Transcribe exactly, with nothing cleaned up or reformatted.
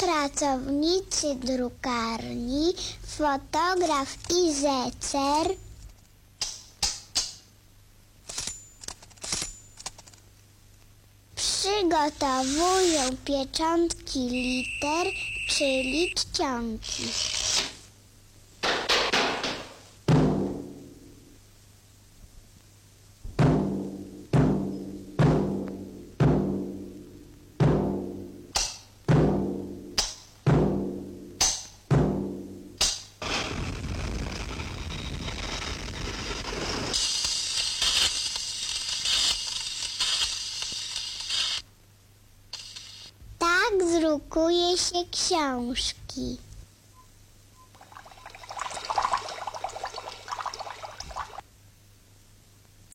pracownicy drukarni, fotograf i zecer przygotowują pieczątki liter, czyli czcionki. Tak drukuje się książki.